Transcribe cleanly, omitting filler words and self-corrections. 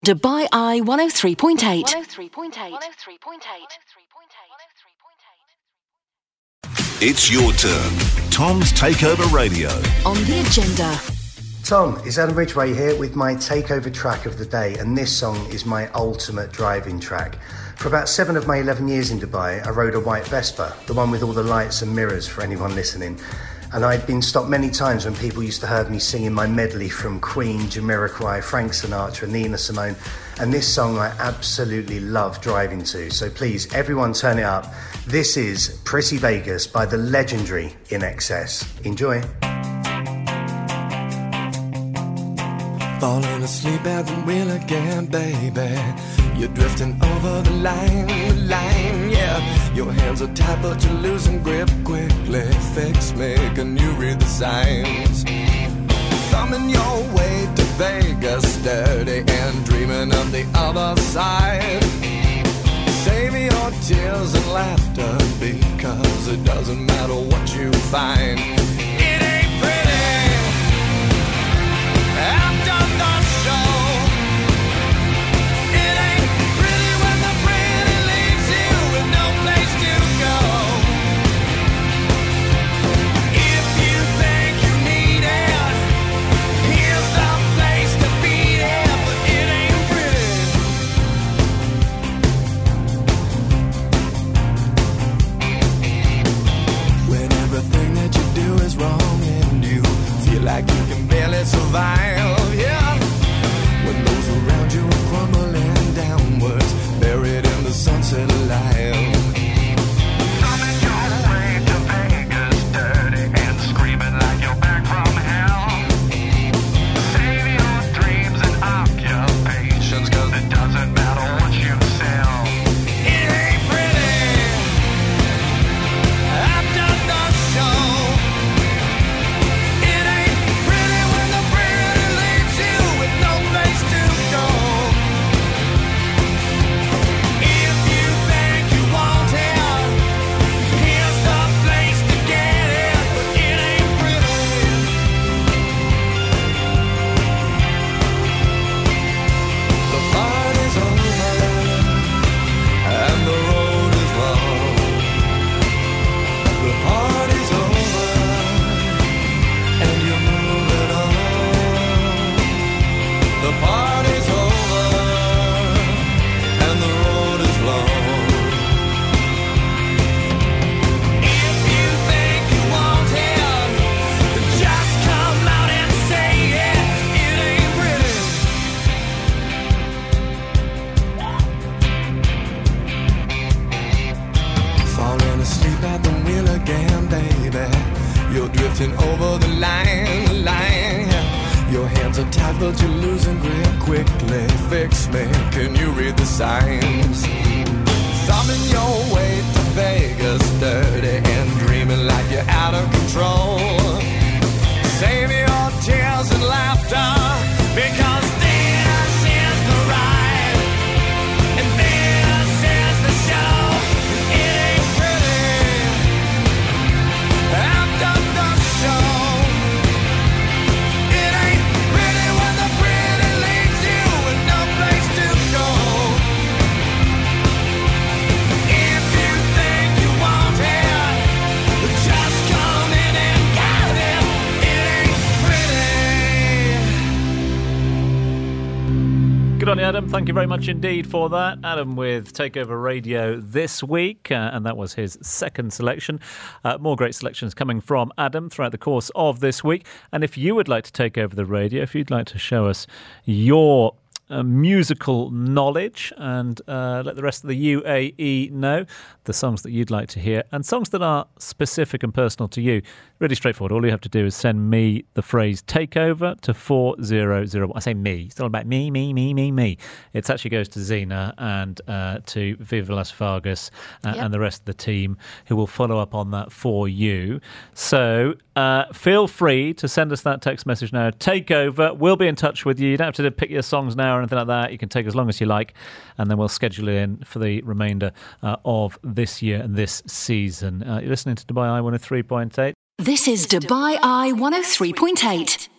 Dubai Eye 103.8. 103.8. It's your turn. Tom's Takeover Radio. On the agenda. Tom, it's Adam Ridgway here with my takeover track of the day, and this song is my ultimate driving track. For about 7 of my 11 years in Dubai, I rode a white Vespa, the one with all the lights and mirrors for anyone listening. And I'd been stopped many times when people used to hear me singing my medley from Queen, Jamiroquai, Frank Sinatra, Nina Simone. And this song I absolutely love driving to. So please, everyone turn it up. This is Pretty Vegas by the legendary INXS. Enjoy. Falling asleep at the wheel again, baby. You're drifting over the line, yeah. Your hands are tight, but you're losing grip quickly. Fix me, can you read the signs? Thumbing your way to Vegas, dirty and dreaming of the other side. Save your tears and laughter, because it doesn't matter what you find. It ain't pretty. I've done the show. It ain't pretty when the pretty leaves you with no place to go. If you think you need it, here's the place to beat it. But it ain't pretty. When everything that you do is wrong and you feel like you can barely survive, yeah. When those around you are crumbling downwards, buried in the sunset alive. Coming your way to Vegas, dirty and screaming like you're back from hell. Save your dreams and occupations, 'cause it doesn't matter what you sell. It ain't pretty. I've done the show. Drifting over the line. Your hands are tight, but you're losing grip quickly. Fix me, can you read the signs? Thumbing your way to Vegas, dirty and dreaming like you're out of control. Save your tears and laughter, because this is the ride, and this is the show. It ain't pretty. I've done the show. It ain't pretty when the pretty leaves you with no place to go. If you think you want it, just come in and get it. It ain't pretty. Good on you, Adam. Thank you very much indeed for that. Adam with Takeover Radio this week, and that was his second selection. More great selections coming from Adam throughout the course of this week. And if you would like to take over the radio, if you'd like to show us your musical knowledge and let the rest of the UAE know the songs that you'd like to hear and songs that are specific and personal to you. Really straightforward. All you have to do is send me the phrase takeover to 4001. I say me. It's not about me. It actually goes to Zena and to Viva Las Vargas and the rest of the team who will follow up on that for you. So feel free to send us that text message now. Takeover. We'll be in touch with you. You don't have to pick your songs now or anything like that. You can take as long as you like, and then we'll schedule it in for the remainder of this year and this season. You're listening to Dubai Eye 103.8. This is Dubai Eye 103.8.